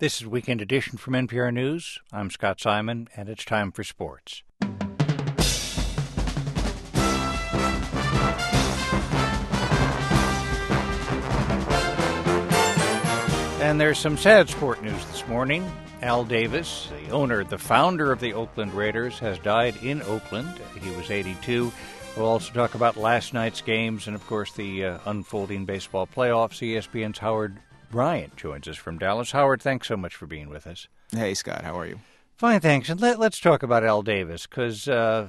This is Weekend Edition from NPR News. I'm Scott Simon, and it's time for sports. And there's some sad sport news this morning. Al Davis, the founder of the Oakland Raiders, has died in Oakland. He was 82. We'll also talk about last night's games and, of course, the unfolding baseball playoffs. ESPN's Howard Bryant joins us from Dallas. Howard, thanks so much for being with us. Hey, Scott, how are you? Fine, thanks. And let's talk about Al Davis, because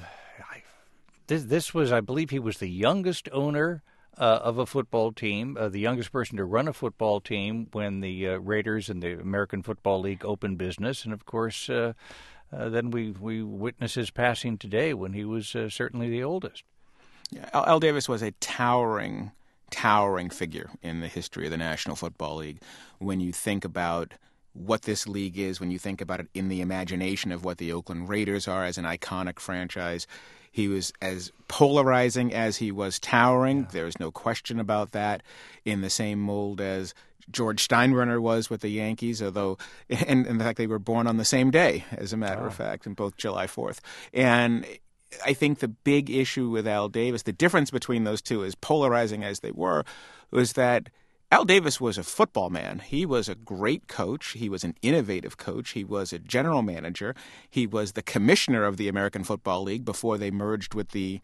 this was, I believe he was the youngest owner of a football team, the youngest person to run a football team when the Raiders and the American Football League opened business. And, of course, then we witness his passing today when he was certainly the oldest. Yeah, Al Davis was a towering figure in the history of the National Football League. When you think about what this league is, when you think about it in the imagination of what the Oakland Raiders are as an iconic franchise, he was as polarizing as he was towering. Yeah. There's no question about that. In the same mold as George Steinbrenner was with the Yankees, although, and in fact, they were born on the same day, as a matter of fact, in both July 4th. And I think the big issue with Al Davis, the difference between those two, as polarizing as they were, was that Al Davis was a football man. He was a great coach. He was an innovative coach. He was a general manager. He was the commissioner of the American Football League before they merged with the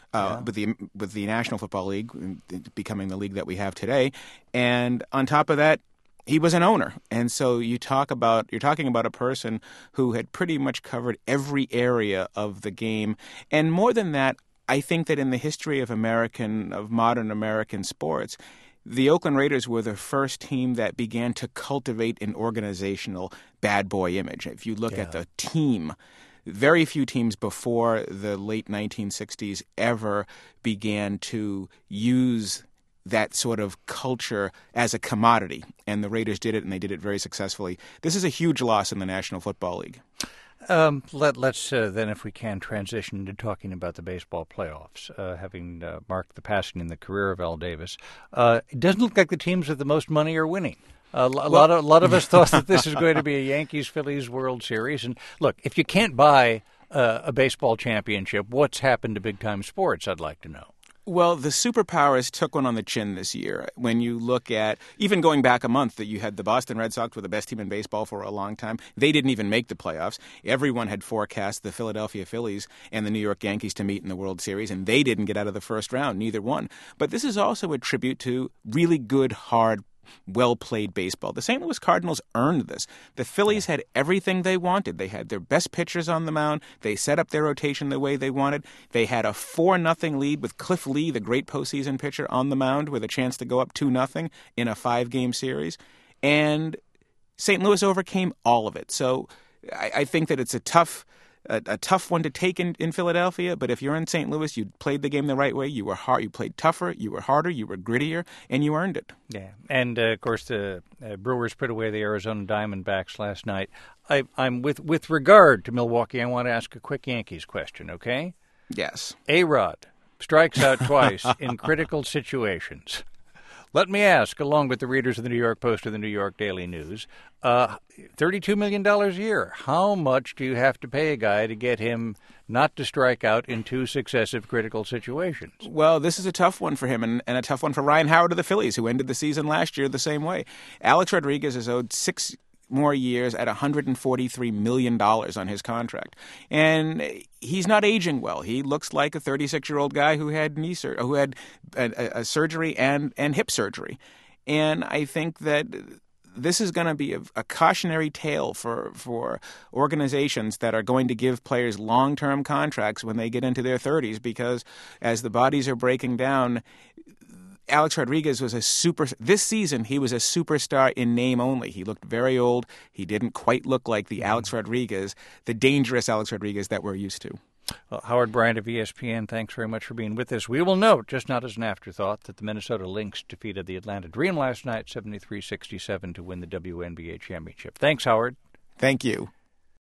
National Football League, becoming the league that we have today. And on top of that, he was an owner. And so you're talking about a person who had pretty much covered every area of the game. And more than that, I think that in the history of modern American sports, the Oakland Raiders were the first team that began to cultivate an organizational bad boy image. If you look at the team, very few teams before the late 1960s ever began to use that sort of culture as a commodity. And the Raiders did it, and they did it very successfully. This is a huge loss in the National Football League. Let's then, if we can, transition to talking about the baseball playoffs, having marked the passing in the career of Al Davis. It doesn't look like the teams with the most money are winning. A lot of us thought that this is going to be a Yankees-Phillies World Series. And look, if you can't buy a baseball championship, what's happened to big-time sports, I'd like to know. Well, the superpowers took one on the chin this year. When you look at, even going back a month, that you had the Boston Red Sox were the best team in baseball for a long time. They didn't even make the playoffs. Everyone had forecast the Philadelphia Phillies and the New York Yankees to meet in the World Series, and they didn't get out of the first round, neither one. But this is also a tribute to really good, hard, well-played baseball. The St. Louis Cardinals earned this. The Phillies had everything they wanted. They had their best pitchers on the mound. They set up their rotation the way they wanted. They had a 4-0 lead with Cliff Lee, the great postseason pitcher, on the mound with a chance to go up 2-0 in a 5-game series. And St. Louis overcame all of it. So I think that it's a tough one to take in Philadelphia, but if you're in St. Louis, you played the game the right way. You were hard. You played tougher. You were harder. You were grittier, and you earned it. Yeah, and of course the Brewers put away the Arizona Diamondbacks last night. I'm with regard to Milwaukee. I want to ask a quick Yankees question. Okay? Yes. A-Rod strikes out twice in critical situations. Let me ask, along with the readers of the New York Post and the New York Daily News, $32 million a year. How much do you have to pay a guy to get him not to strike out in 2 successive critical situations? Well, this is a tough one for him and a tough one for Ryan Howard of the Phillies, who ended the season last year the same way. Alex Rodriguez is owed 6 more years at $143 million on his contract. And he's not aging well. He looks like a 36-year-old guy who had a surgery and hip surgery. And I think that this is going to be a cautionary tale for organizations that are going to give players long-term contracts when they get into their 30s, because as the bodies are breaking down, Alex Rodriguez was this season he was a superstar in name only. He looked very old. He didn't quite look like the Alex Rodriguez, the dangerous Alex Rodriguez that we're used to. Well, Howard Bryant of ESPN, thanks very much for being with us. We will note, just not as an afterthought, that the Minnesota Lynx defeated the Atlanta Dream last night, 73-67, to win the WNBA championship. Thanks, Howard. Thank you.